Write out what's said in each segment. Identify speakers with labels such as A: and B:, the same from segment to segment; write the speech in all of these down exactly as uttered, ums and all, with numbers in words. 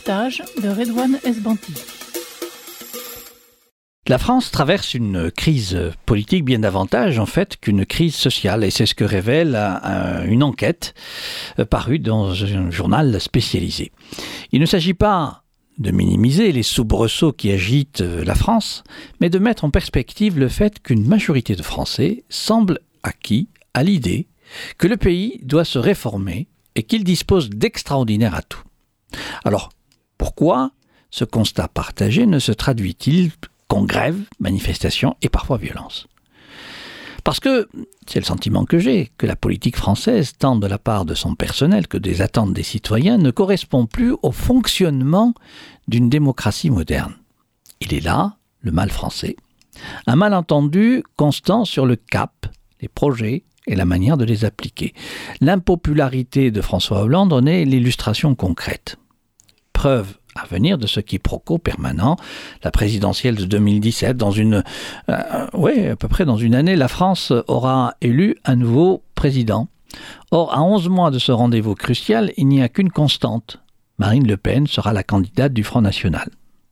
A: reportage de Redouane Esbanti.
B: La France traverse une crise politique bien davantage en fait qu'une crise sociale, et c'est ce que révèle euh, une enquête euh, parue dans un journal spécialisé. Il ne s'agit pas de minimiser les soubresauts qui agitent la France, mais de mettre en perspective le fait qu'une majorité de Français semble acquis à l'idée que le pays doit se réformer et qu'il dispose d'extraordinaires atouts. Alors, pourquoi ce constat partagé ne se traduit-il qu'en grève, manifestation et parfois violence? Parce que c'est le sentiment que j'ai, que la politique française, tant de la part de son personnel que des attentes des citoyens, ne correspond plus au fonctionnement d'une démocratie moderne. Il est là, le mal français, un malentendu constant sur le cap, les projets et la manière de les appliquer. L'impopularité de François Hollande en est l'illustration concrète. Preuve à venir de ce quiproquo permanent, la présidentielle de deux mille dix-sept, dans une, euh, ouais, à peu près dans une année, la France aura élu un nouveau président. Or, à onze mois de ce rendez-vous crucial, il n'y a qu'une constante. Marine Le Pen sera la candidate du Front National.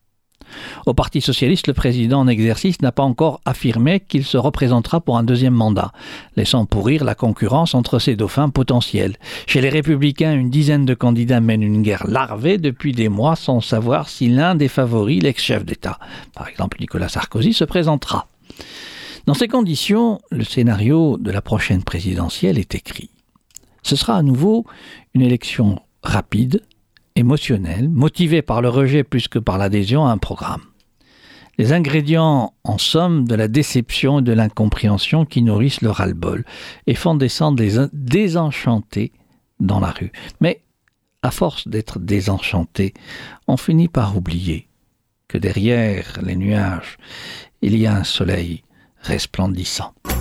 B: Au Parti socialiste, le président en exercice n'a pas encore affirmé qu'il se représentera pour un deuxième mandat, laissant pourrir la concurrence entre ses dauphins potentiels. Chez les Républicains, une dizaine de candidats mènent une guerre larvée depuis des mois sans savoir si l'un des favoris, l'ex-chef d'État, par exemple Nicolas Sarkozy, se présentera. Dans ces conditions, le scénario de la prochaine présidentielle est écrit. Ce sera à nouveau une élection rapide, émotionnel, motivé par le rejet plus que par l'adhésion à un programme. Les ingrédients, en somme, de la déception et de l'incompréhension qui nourrissent le ras-le-bol et font descendre les désenchantés dans la rue. Mais, à force d'être désenchantés, on finit par oublier que derrière les nuages, il y a un soleil resplendissant.